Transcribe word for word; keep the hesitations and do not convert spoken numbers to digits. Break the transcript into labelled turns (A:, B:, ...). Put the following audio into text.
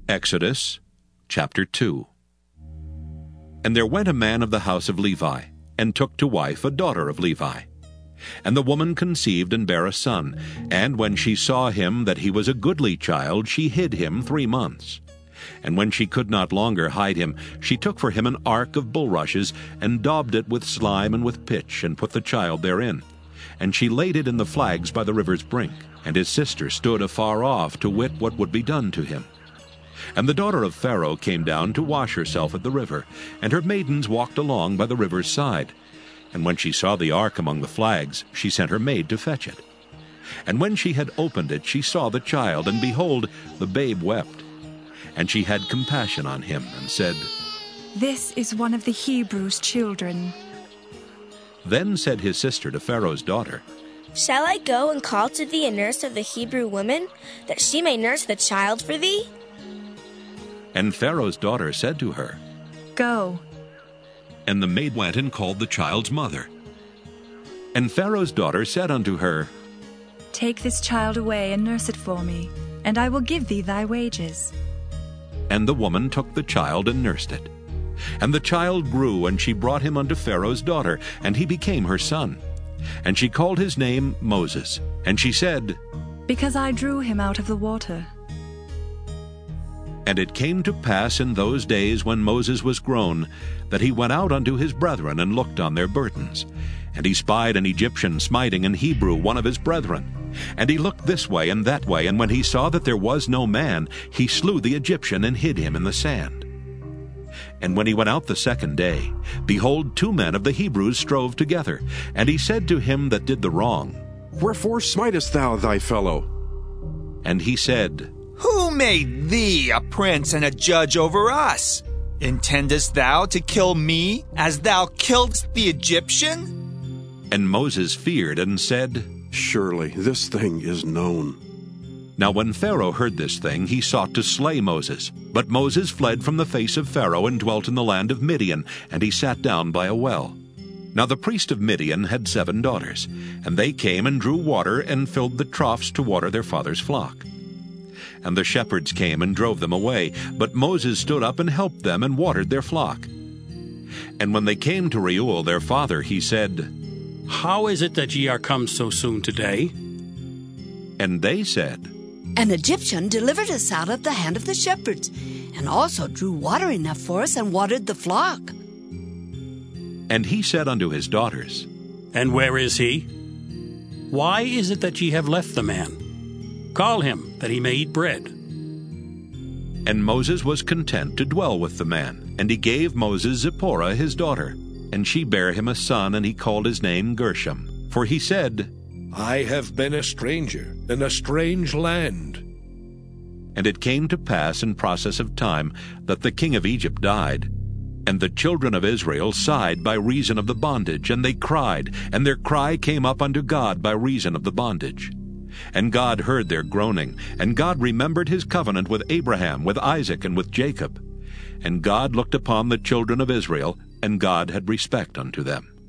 A: Exodus chapter two. And there went a man of the house of Levi, and took to wife a daughter of Levi. And the woman conceived and bare a son, and when she saw him that he was a goodly child, she hid him three months. And when she could not longer hide him, she took for him an ark of bulrushes, and daubed it with slime and with pitch, and put the child therein. And she laid it in the flags by the river's brink. And his sister stood afar off to wit what would be done to him. And the daughter of Pharaoh came down to wash herself at the river, and her maidens walked along by the river's side. And when she saw the ark among the flags, she sent her maid to fetch it. And when she had opened it, she saw the child, and behold, the babe wept. And she had compassion on him, and said,
B: "This is one of the Hebrews' children."
A: Then said his sister to Pharaoh's daughter,
C: "Shall I go and call to thee a nurse of the Hebrew woman, that she may nurse the child for thee?"
A: And Pharaoh's daughter said to her,
B: "Go."
A: And the maid went and called the child's mother. And Pharaoh's daughter said unto her,
B: "Take this child away and nurse it for me, and I will give thee thy wages."
A: And the woman took the child and nursed it. And the child grew, and she brought him unto Pharaoh's daughter, and he became her son. And she called his name Moses. And she said,
B: "Because I drew him out of the water."
A: And it came to pass in those days when Moses was grown, that he went out unto his brethren, and looked on their burdens. And he spied an Egyptian smiting an Hebrew, one of his brethren. And he looked this way and that way, and when he saw that there was no man, he slew the Egyptian, and hid him in the sand. And when he went out the second day, behold, two men of the Hebrews strove together. And he said to him that did the wrong,
D: "Wherefore smitest thou thy fellow?"
A: And he said,
E: "Who made thee a prince and a judge over us? Intendest thou to kill me, as thou killedst the Egyptian?"
A: And Moses feared and said,
D: "Surely this thing is known."
A: Now when Pharaoh heard this thing, he sought to slay Moses. But Moses fled from the face of Pharaoh, and dwelt in the land of Midian, and he sat down by a well. Now the priest of Midian had seven daughters, and they came and drew water, and filled the troughs to water their father's flock. And the shepherds came and drove them away, but Moses stood up and helped them, and watered their flock. And when they came to Reuel their father, he said,
F: "How is it that ye are come so soon today?"
A: And they said,
G: "An Egyptian delivered us out of the hand of the shepherds, and also drew water enough for us, and watered the flock."
A: And he said unto his daughters,
F: "And where is he? Why is it that ye have left the man? Call him, that he may eat bread."
A: And Moses was content to dwell with the man. And he gave Moses Zipporah his daughter. And she bare him a son, and he called his name Gershom. For he said,
H: "I have been a stranger in a strange land."
A: And it came to pass in process of time that the king of Egypt died. And the children of Israel sighed by reason of the bondage, and they cried, and their cry came up unto God by reason of the bondage. And God heard their groaning, and God remembered his covenant with Abraham, with Isaac, and with Jacob. And God looked upon the children of Israel, and God had respect unto them.